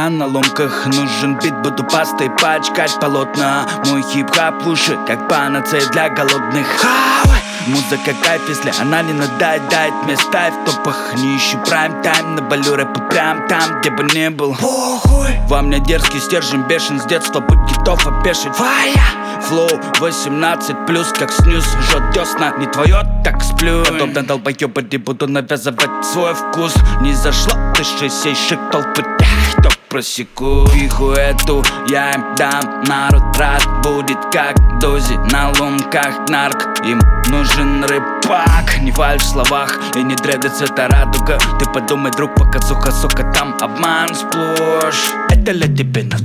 Я на ломках, нужен бит, буду пастой пачкать полотна. Мой хип-хап лучше, как панацея для голодных. Музыка кайф, если она не надает, дает мне ставь в топах. Не ищу прайм-тайм, на балю рэпа прям там, где бы не был. Похуй. Во мне дерзкий стержень, бешен с детства, путь готов опешить. Флоу 18+, как снюс, жжет десна. Не твое, так сплю. Подобно долбоёбу не буду навязывать свой вкус. Не зашло, ты шей шик толпы тех, кто просеку. Пиху эту я им дам, народ рад будет как дози. На ломках нарк, им нужен рэпак. Не фальшь в словах и не дреды цвета радуга. Ты подумай, друг, показуха, сука, там обман сплошь. Это для тебя на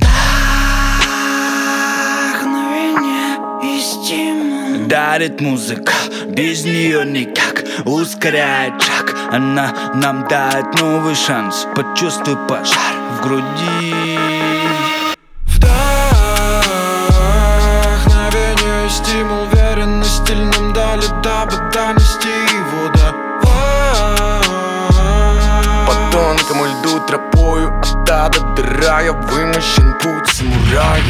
вдохновение и стимул. Дарит музыка, без нее никак. Ускоряет шаг, она нам дает новый шанс. Почувствуй пожар в груди. Вдохновение и стимул, уверенность, стиль нам дали, дабы донести его до вас. По тонкому льду тропою от до дыра я вымощен путь самурая.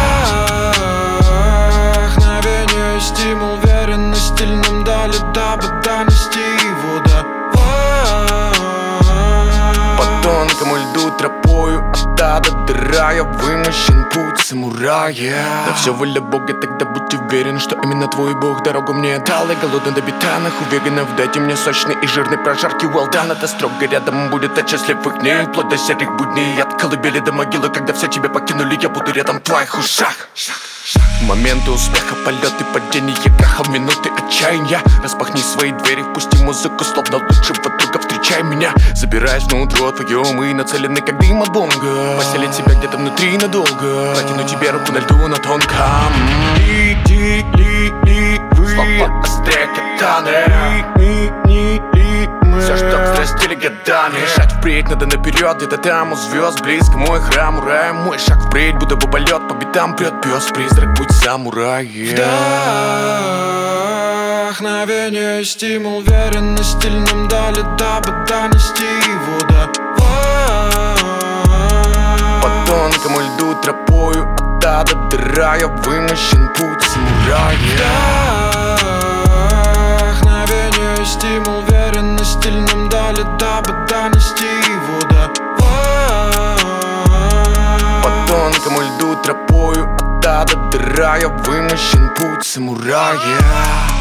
Вдохновение и стимул, уверенность, стиль нам дали, дабы донести его до вас. По тонкому льду тропою от до дыра я вымощен путь самурая. На все воля Бога, тогда будь уверен, что именно твой Бог дорогу мне дал. Я голодный до бетанах, уверенов, дайте мне сочный и жирный прожарки. Well done, это строго рядом будет от счастливых дней, вплоть до серых будней, от колыбели до могилы. Когда все тебя покинули, я буду рядом в твоих ушах. Моменты успеха, полеты, падения, краха, минуты отчаяния. Распахни свои двери, впусти музыку, словно лучшего друга, встречай меня. Забираясь внутрь твое, мы нацелены как дым от бонга. Поселить себя где-то внутри надолго, протяну тебе руку на льду на тонком. Слова острее катаны. Все, что взрастили годами. Шаг впредь, надо наперед, где-то там у звезд близко мой храм, урай. Мой шаг впредь, будто бы полет, по битам прет пес, призрак, будь самураем. Вдохновение и стимул, уверенность, стиль нам дали, дабы донести его до вас. По тонкому льду тропою от до дыра я вымощен путь самурая. Вдохновение и стимул, уверенность, стиль нам дали, дабы донести его до вас. По тонкому льду тропою от до дыра я вымощен путь самурая.